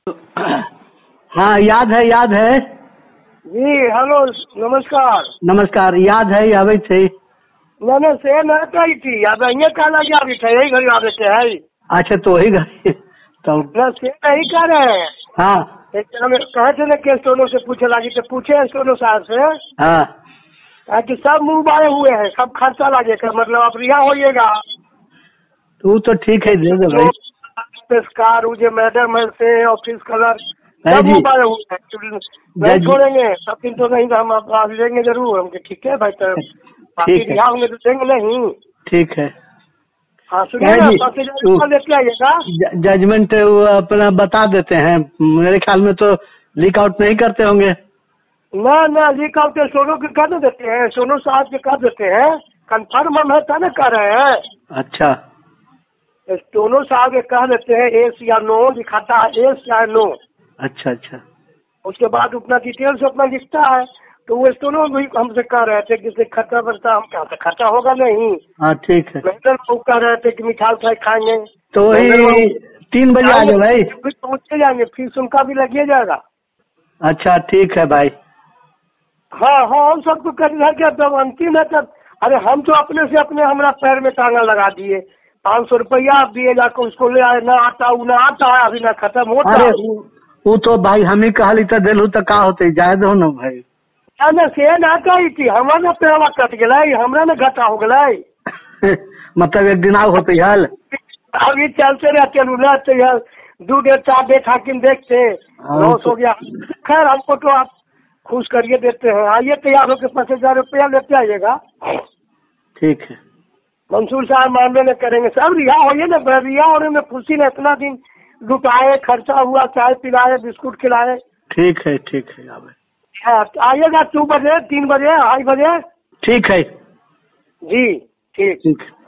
हाँ याद है जी। हेलो, नमस्कार। नमस्कार। याद है आवे थे मैंने से न कही थी, अब ये कहना कि अभी थे यही घड़ी आवे थे है। अच्छा तो वही गए तो न से नहीं कह रहे हैं। हाँ हमें कहे थे ना कि स्टोनो से पूछे लगी तो पूछे स्टोनो साहब से हाँ कि सब मुंह बाए हुए हैं, सब खर्चा लगेगा, मतलब आप रिहा होइएगा। तू तो ठीक है दे दे भाई। पेशकार जो मैडम है से ऑफिस कलर है सब जी। मुंह बाए हुए हैं, नहीं छोड़ेंगे सब दिन तो नहीं, तो हम आप लेंगे जरूर। हम ठीक है भाई, तो बाकी ठीक है रिहा होंगे तो देंगे नहीं। ठीक है। हाँ सुनिए ना, 5,000 लेते आइएगा। जजमेंट वो अपना बता देते हैं, मेरे ख्याल में तो लीक आउट नहीं करते होंगे। ना लीक आउट सोनू के कर देते हैं, सोनू साहब के कर देते हैं, कंफर्म हम है तब कर रहे हैं। अच्छा सोनू साहब के कह देते हैं एस या नो, दिखाता है एस या नो। अच्छा अच्छा उसके बाद अपना डिटेल्स अपना लिखता है, तो वो दोनों भी हमसे कह रहे थे कि खर्चा बरता, हम कहा खर्चा होगा नहीं। हाँ ठीक है। लोग कह रहे थे कि मिठाई उठाई खाएंगे, तो वही 3 बजे आ जाओ भाई। फिर पहुँचे जाएंगे, फीस उनका भी लगिए जाएगा। अच्छा ठीक है भाई। हाँ हम सबको कर दिया क्या, तब अंतिम है तब। अरे हम तो अपने से अपने हमारा पैर में टांगा लगा दिए, 500 रुपया आप दिए, जाकर उसको ले आए, ना आता है अभी, ना खत्म होता। अरे वो तो भाई हम ही कहली तो दिलू तो का होते, जाए दो ना भाई। ना से ना कही थी, हमारा ना पेड़वा कट गए, हमरा ना घाटा हो गए। मतलब एक दिन आओ होते हाल अभी चलते रहते रहते यार, 2 डेट 4 डेट हाकिम देखते लॉस हो गया। खैर हमको तो आप खुश करिए देते हैं, आइए तैयार होकर 5,000 रुपया लेते आइएगा। ठीक है। मंसूर साहब मामले में करेंगे, सब रिहा होइए ना, रिहा होने में खुशी ने इतना दिन लुटाए, खर्चा हुआ, चाय पिलाए, बिस्कुट खिलाए। ठीक है आवे। हाँ आइएगा 2 बजे, 3 बजे, 2:30 बजे। ठीक है जी ठीक। ठीक।